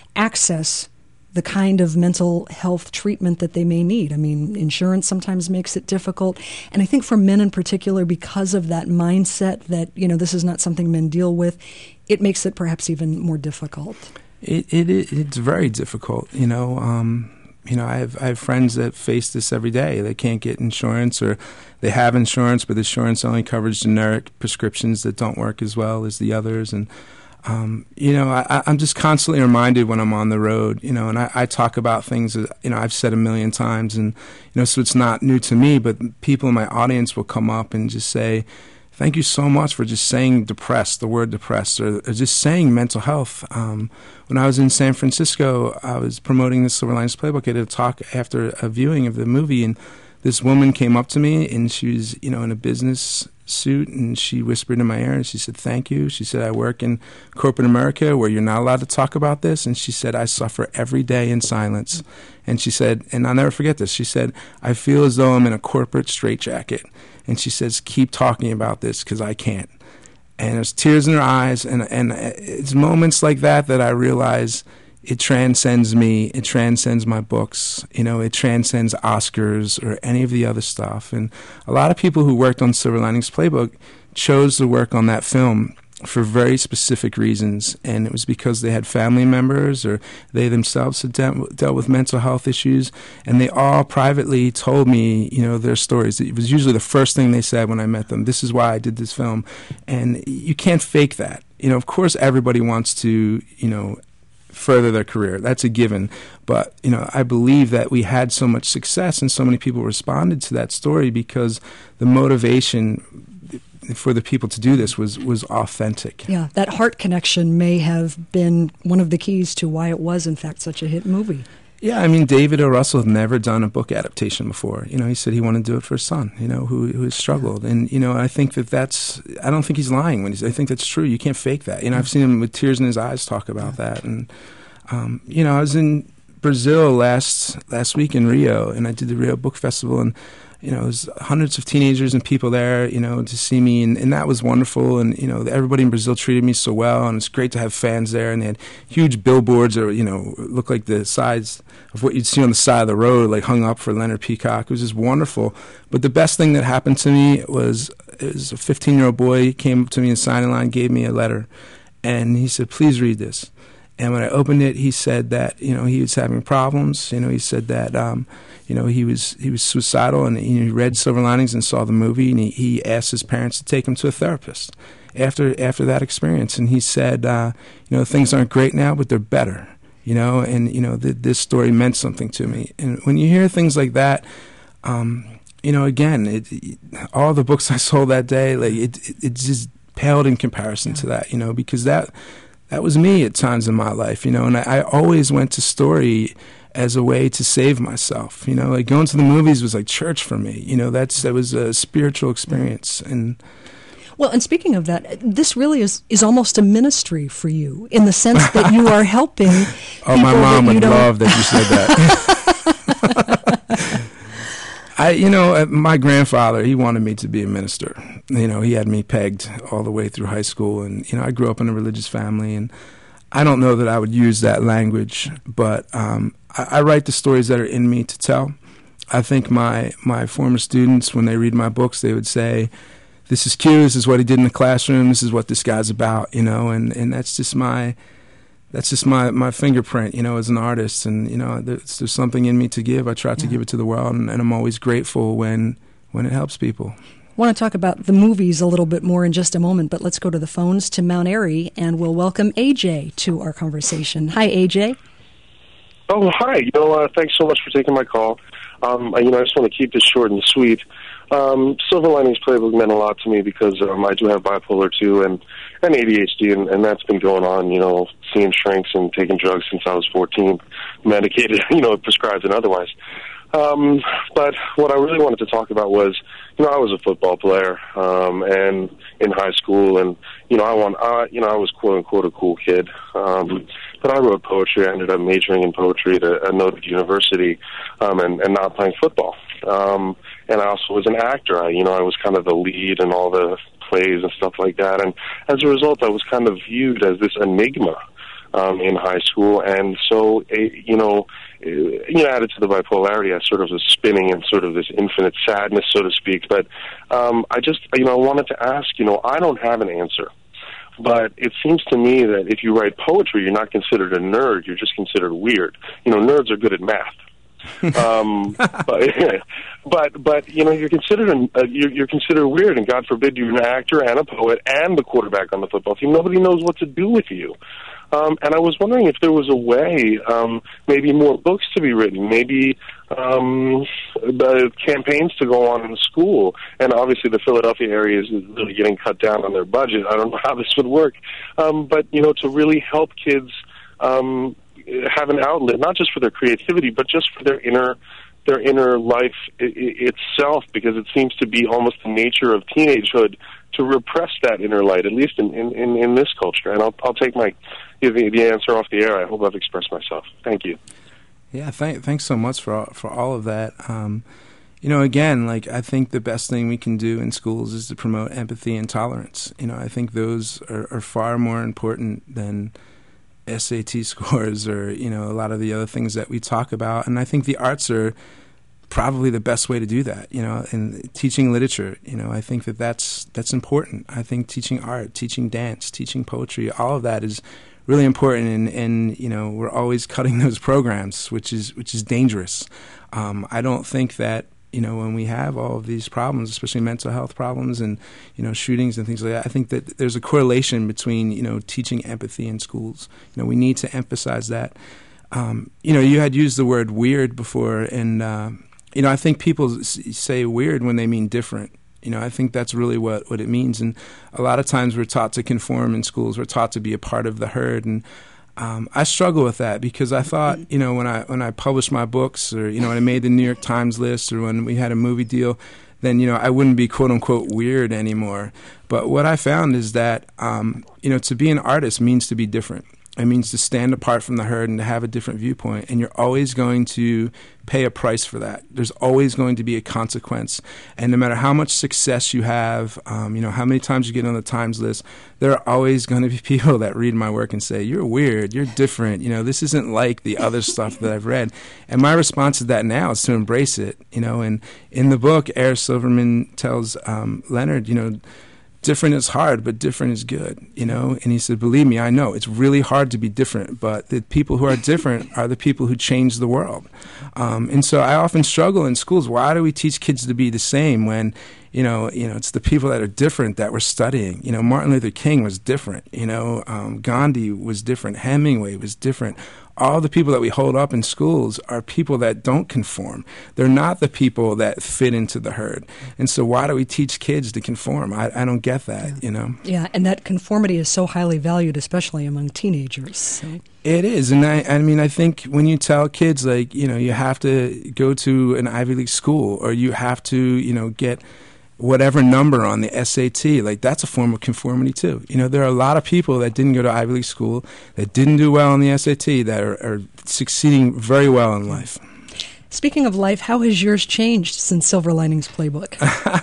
access the kind of mental health treatment that they may need. I mean, insurance sometimes makes it difficult. And I think for men in particular, because of that mindset that, you know, this is not something men deal with, it makes it perhaps even more difficult. It, it, it it's very difficult, you know. Um, you know, I have I have friends that face this every day. They can't get insurance, or they have insurance, but the insurance only covers generic prescriptions that don't work as well as the others. And Um, you know, I, I'm just constantly reminded when I'm on the road, you know, and I, I talk about things that, you know, I've said a million times, and, you know, so it's not new to me, but people in my audience will come up and just say, thank you so much for just saying depressed, the word depressed, or, or just saying mental health. Um, when I was in San Francisco, I was promoting the Silver Linings Playbook. I did a talk after a viewing of the movie, and this woman came up to me, and she was, you know, in a business suit, and she whispered in my ear, and she said, thank you. She said, I work in corporate America where you're not allowed to talk about this. And she said, I suffer every day in silence. And she said, and I'll never forget this, she said, I feel as though I'm in a corporate straitjacket. and she says, keep talking about this because I can't. And there's tears in her eyes, and, and it's moments like that that I realize it transcends me, it transcends my books, you know, it transcends Oscars or any of the other stuff. And a lot of people who worked on Silver Linings Playbook chose to work on that film for very specific reasons, and it was because they had family members or they themselves had de- dealt with mental health issues, and they all privately told me, you know, their stories. It was usually the first thing they said when I met them. This is why I did this film, and you can't fake that. You know, of course, everybody wants to, you know, further their career. That's a given. But, you know, I believe that we had so much success and so many people responded to that story because the motivation for the people to do this was, was authentic. Yeah, that heart connection may have been one of the keys to why it was, in fact, such a hit movie. Yeah, I mean, David O. Russell had never done a book adaptation before. You know, he said he wanted to do it for his son, you know, who who has struggled. And, you know, I think that that's, I don't think he's lying when he's, I think that's true. You can't fake that. You know, I've seen him with tears in his eyes talk about that. And, um, you know, I was in Brazil last last week in Rio, and I did the Rio Book Festival, and you know, it was hundreds of teenagers and people there, you know, to see me, and, and that was wonderful. And, you know, everybody in Brazil treated me so well, and it's great to have fans there. And they had huge billboards, or, you know, looked like the size of what you'd see on the side of the road, like hung up for Leonard Peacock. It was just wonderful. But the best thing that happened to me was, it was a fifteen-year-old boy. He came up to me in signing line, gave me a letter, and he said, please read this. And when I opened it, he said that, you know, he was having problems. You know, he said that, um, you know, he was he was suicidal, and he read Silver Linings and saw the movie, and he, he asked his parents to take him to a therapist after after that experience. And he said, uh, you know, things aren't great now, but they're better, you know, and, you know, th- this story meant something to me. And when you hear things like that, um, you know, again, it, it, all the books I sold that day, like it, it, it just paled in comparison to that, you know, because that that was me at times in my life, you know, and I, I always went to story as a way to save myself, you know, like going to the movies was like church for me, you know, that's that was a spiritual experience. And well, and speaking of that, this really is, is almost a ministry for you in the sense that you are helping oh, people my mom that you would don't... love that you said that. I, you know, my grandfather, he wanted me to be a minister. You know, he had me pegged all the way through high school, and, you know, I grew up in a religious family, and I don't know that I would use that language, but um, I, I write the stories that are in me to tell. I think my, my former students, when they read my books, they would say, this is Q, this is what he did in the classroom, this is what this guy's about, you know, and, and that's just my that's just my, my fingerprint, you know, as an artist. And, you know, there's, there's something in me to give. I try to yeah. give it to the world, and, and I'm always grateful when when it helps people. I want to talk about the movies a little bit more in just a moment, but let's go to the phones to Mount Airy, and we'll welcome A J to our conversation. Hi, A J. Oh, hi. You know, uh, thanks so much for taking my call. Um, you know, I just want to keep this short and sweet. Um, Silver Linings Playbook meant a lot to me because um, I do have bipolar two and, and A D H D, and, and that's been going on, you know, seeing shrinks and taking drugs since I was fourteen, medicated, you know, prescribed and otherwise. Um, but what I really wanted to talk about was, you know, I was a football player, um, and in high school, and, you know, I want, uh, you know, I was quote unquote a cool kid. Um, but I wrote poetry. I ended up majoring in poetry at a, a noted university, um, and, and not playing football. Um, and I also was an actor. I, you know, I was kind of the lead in all the plays and stuff like that. And as a result, I was kind of viewed as this enigma, um, in high school. And so, you know, you know, added to the bipolarity, I sort of was spinning in sort of this infinite sadness, so to speak. But um, I just, you know, I wanted to ask, you know, I don't have an answer. But it seems to me that if you write poetry, you're not considered a nerd. You're just considered weird. You know, nerds are good at math. um, but, but, but, you know, you're considered, an, uh, you're, you're considered weird, and God forbid you're an actor and a poet and the quarterback on the football team. Nobody knows what to do with you. Um, and I was wondering if there was a way, um, maybe more books to be written, maybe um, the campaigns to go on in the school. And obviously the Philadelphia area is really getting cut down on their budget. I don't know how this would work. Um, but, you know, to really help kids um, have an outlet, not just for their creativity, but just for their inner their inner life I- I- itself, because it seems to be almost the nature of teenagehood to repress that inner light, at least in, in, in, in this culture. And I'll, I'll take my the, the answer off the air. I hope I've expressed myself. Thank you. Yeah, thank, thanks so much for all, for all of that. Um, you know, again, like I think the best thing we can do in schools is to promote empathy and tolerance. You know, I think those are, are far more important than S A T scores or, you know, a lot of the other things that we talk about. And I think the arts are probably the best way to do that, you know, and teaching literature, you know, I think that that's, that's important. I think teaching art, teaching dance, teaching poetry, all of that is really important. And, and you know, we're always cutting those programs, which is, which is dangerous. Um, I don't think that, you know, when we have all of these problems, especially mental health problems and, you know, shootings and things like that, I think that there's a correlation between, you know, teaching empathy in schools. You know, we need to emphasize that. Um, you know, you had used the word weird before, and, uh, you know, I think people s- say weird when they mean different. You know, I think that's really what, what it means. And a lot of times we're taught to conform in schools. We're taught to be a part of the herd. And Um, I struggle with that because I thought, you know, when I when I published my books, or you know, when I made the New York Times list, or when we had a movie deal, then you know I wouldn't be quote unquote weird anymore. But what I found is that um, you know, to be an artist means to be different. It means to stand apart from the herd and to have a different viewpoint. And you're always going to pay a price for that. There's always going to be a consequence. And no matter how much success you have, um, you know, how many times you get on the Times list, there are always going to be people that read my work and say, you're weird, you're different. You know, this isn't like the other stuff that I've read. And my response to that now is to embrace it. You know, and in the book, Eric Silverman tells um, Leonard, you know, different is hard, but different is good, you know? And he said, believe me, I know. It's really hard to be different, but the people who are different are the people who change the world. Um, and so I often struggle in schools. Why do we teach kids to be the same when, you know, you know, it's the people that are different that we're studying? You know, Martin Luther King was different. You know, um, Gandhi was different. Hemingway was different. All the people that we hold up in schools are people that don't conform. They're not the people that fit into the herd. And so why do we teach kids to conform? I, I don't get that, yeah. you know? Yeah, and that conformity is so highly valued, especially among teenagers. So. It is. And I, I mean, I think when you tell kids, like, you know, you have to go to an Ivy League school, or you have to, you know, get whatever number on the S A T, like that's a form of conformity too. You know, there are a lot of people that didn't go to Ivy League school, that didn't do well on the S A T, that are, are succeeding very well in life. Speaking of life, how has yours changed since Silver Linings Playbook?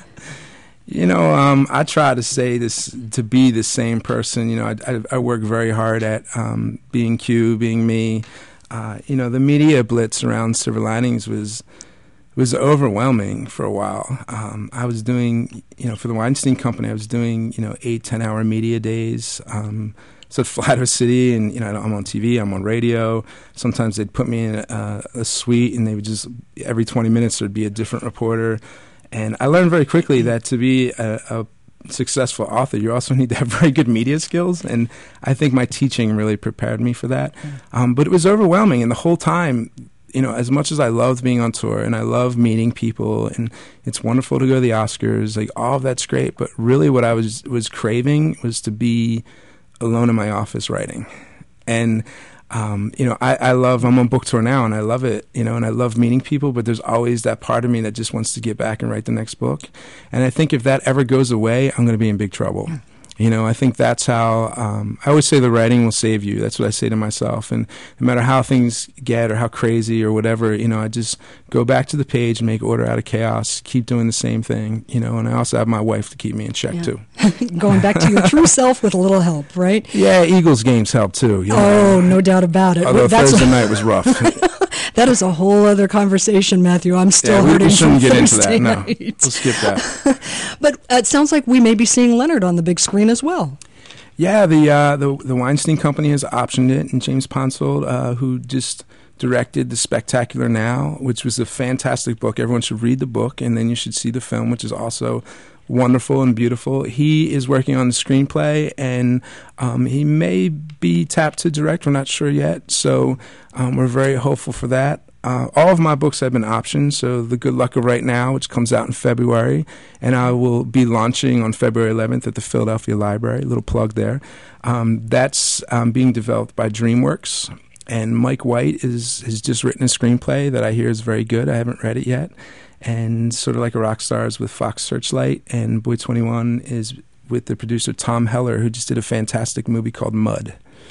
You know, um, I try to say this, to be the same person. You know, I, I, I work very hard at um, being Q, being me. Uh, you know, the media blitz around Silver Linings was was overwhelming for a while. Um, I was doing, you know, for the Weinstein Company, I was doing, you know, eight, ten-hour media days. Um, so at Flatiron City, and, you know, I'm on T V, I'm on radio. Sometimes they'd put me in a, a suite, and they would just, every twenty minutes, there'd be a different reporter. And I learned very quickly that to be a, a successful author, you also need to have very good media skills. And I think my teaching really prepared me for that. Um, but it was overwhelming, and the whole time, you know, as much as I loved being on tour and I love meeting people and it's wonderful to go to the Oscars, like all of that's great, but really what I was was craving was to be alone in my office writing. And, um, you know, I, I love, I'm on book tour now and I love it, you know, and I love meeting people, but there's always that part of me that just wants to get back and write the next book. And I think if that ever goes away, I'm going to be in big trouble. You know, I think that's how, um, I always say the writing will save you. That's what I say to myself. And no matter how things get or how crazy or whatever, you know, I just go back to the page and make order out of chaos, keep doing the same thing, you know, and I also have my wife to keep me in check, yeah. too. Going back to your true self with a little help, right? Yeah, Eagles games help, too. You know? Oh, no doubt about it. Although That's Thursday a- night was rough. That is a whole other conversation, Matthew. I'm still yeah, we, hurting we shouldn't from get into Thursday that. No, night. we'll skip that. But uh, it sounds like we may be seeing Leonard on the big screen as well. Yeah, the uh, the the Weinstein Company has optioned it, and James Ponsoldt, uh, who just directed The Spectacular Now, which was a fantastic book. Everyone should read the book, and then you should see the film, which is also wonderful and beautiful. He is working on the screenplay, and um, he may be tapped to direct. We're not sure yet, so um, we're very hopeful for that. Uh, all of my books have been optioned, so The Good Luck of Right Now, which comes out in February, and I will be launching on February eleventh at the Philadelphia Library, a little plug there. Um, that's um, being developed by DreamWorks, and Mike White is has just written a screenplay that I hear is very good. I haven't read it yet, and Sort of Like a Rock Star is with Fox Searchlight, and Boy twenty-one is with the producer Tom Heller, who just did a fantastic movie called Mud.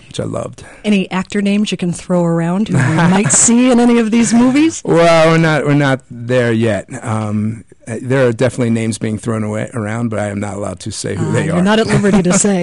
which I loved. Any actor names you can throw around who we might see in any of these movies? Well, we're not we're not there yet. Um, there are definitely names being thrown away around, but I am not allowed to say who uh, they you're are. You're not at liberty to say.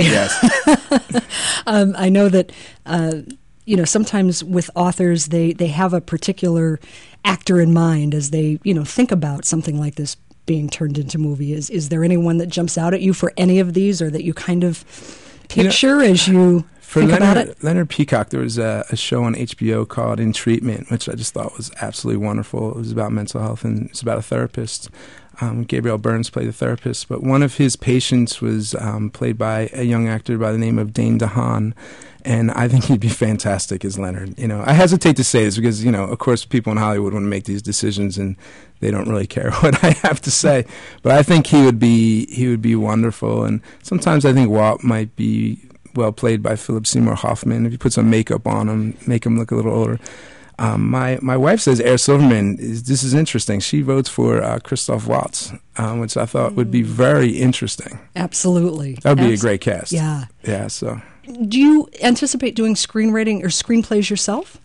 Yes. um, I know that. Uh, You know, sometimes with authors, they, they have a particular actor in mind as they, you know, think about something like this being turned into movie. Is is there anyone that jumps out at you for any of these, or that you kind of picture you know, as you for think Leonard, about it? Leonard Peacock, there was a, a show on H B O called In Treatment, which I just thought was absolutely wonderful. It was about mental health, and it's about a therapist. Um, Gabriel Burns played the therapist, but one of his patients was um, played by a young actor by the name of Dane DeHaan. And I think he'd be fantastic as Leonard. You know, I hesitate to say this because, you know, of course, people in Hollywood want to make these decisions, and they don't really care what I have to say. But I think he would be he would be wonderful. And sometimes I think Walt might be well played by Philip Seymour Hoffman if you put some makeup on him, make him look a little older. Um, my my wife says Air Silverman. Is, this is interesting. She votes for uh, Christoph Waltz, um, which I thought would be very interesting. Absolutely, that would be Abs- a great cast. Yeah, yeah. So. Do you anticipate doing screenwriting or screenplays yourself?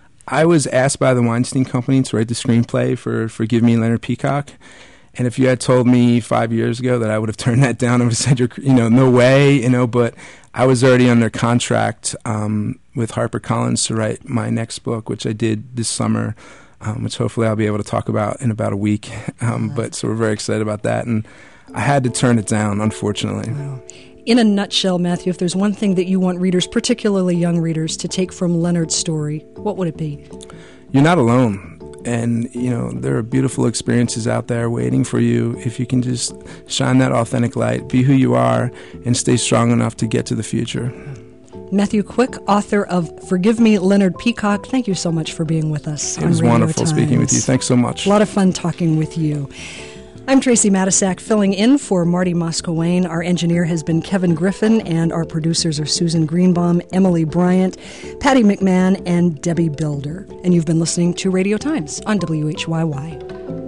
I was asked by the Weinstein Company to write the screenplay for Forgive Me, Leonard Peacock. And if you had told me five years ago that I would have turned that down, I would have said, you know, no way, you know, but I was already under contract um, with HarperCollins to write my next book, which I did this summer, um, which hopefully I'll be able to talk about in about a week. Um, but so we're very excited about that. And I had to turn it down, unfortunately. Wow. In a nutshell, Matthew, if there's one thing that you want readers, particularly young readers, to take from Leonard's story, what would it be? You're not alone. And, you know, there are beautiful experiences out there waiting for you if you can just shine that authentic light, be who you are, and stay strong enough to get to the future. Matthew Quick, author of Forgive Me, Leonard Peacock, thank you so much for being with us. It was wonderful speaking with you. Thanks so much. A lot of fun talking with you. I'm Tracy Matisak, filling in for Marty Moscowain. Our engineer has been Kevin Griffin, and our producers are Susan Greenbaum, Emily Bryant, Patty McMahon, and Debbie Builder. And you've been listening to Radio Times on W H Y Y.